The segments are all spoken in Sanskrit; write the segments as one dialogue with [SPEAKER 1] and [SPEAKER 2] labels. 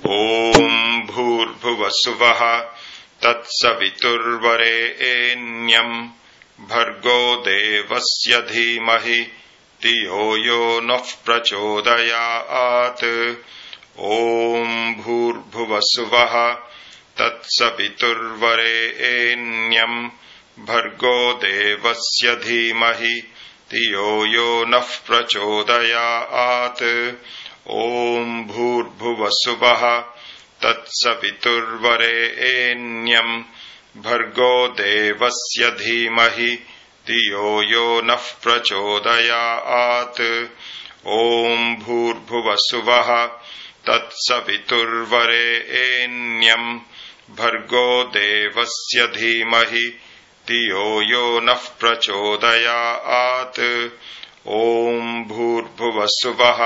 [SPEAKER 1] ॐ भूर्भुवस्सुवः तत्सवितुर्वरेण्यं भर्गो देवस्य धीमहि धियो यो नः प्रचोदयात्। ॐ भूर्भुवस्सुवः तत्सवितुर्वरेण्यं भर्गो देवस्य धीमहि धियो यो नः प्रचोदयात्। ॐ भूर्भुवस्सुवः तत्सवितुर्वरेण्यं भर्गो देवस्य धीमहि धियो यो नः प्रचोदयात्। ॐ भूर्भुवस्सुवः तत्सवितुर्वरेण्यं भर्गो देवस्य धीमहि धियो यो नः प्रचोदयात्। ॐ भूर्भुवस्सुवः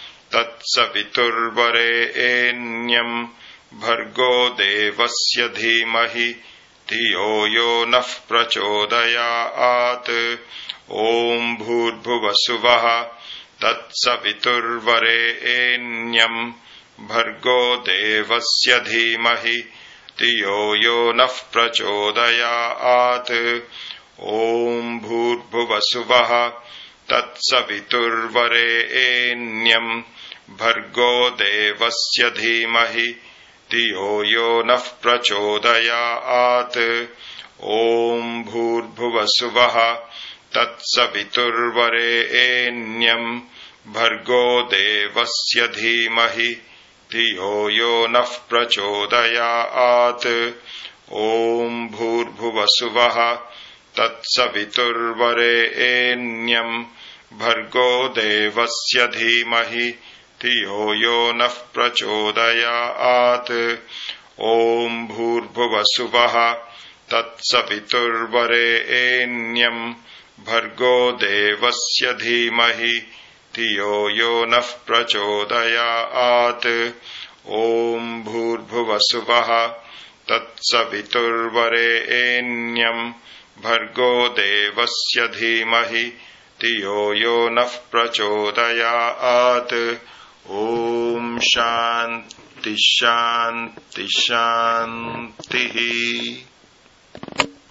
[SPEAKER 1] तत्सवितुर्वरेण्यं भर्गो देवस्य धीमहि धियो यो नः प्रचोदयात्। ॐ भूर्भुवस्सुवः तत्सवितुर्वरेण्यं भर्गो देवस्य धीमहि धियो यो नः प्रचोदयात्। ॐ भूर्भुवस्सुवः तत्सवितुर्वरेण्यं भर्गो देवस्य धीमहि धियो यो नः प्रचोदयात्। ॐ भूर्भुवस्सुवः तत्सवितुर्वरेण्यं भर्गो देवस्य धीमहि धियो यो नः प्रचोदयात्। ॐ भूर्भुवस्सुवः तत्सवितुर्वरेण्यं भर्गो देवस्य धीमहि धियो यो नः प्रचोदयात्। ॐ भूर्भुवस्सुवः तत्सवितुर्वरेण्यं भर्गो देवस्य धीमहि धियो यो नः प्रचोदयात्। ॐ भूर्भुवस्सुवः तत्सवितुर्वरेण्यं भर्गो देवस्य धीमहि धियो यो नः प्रचोदयात्। ॐ शान्ति शान्ति शान्तिः।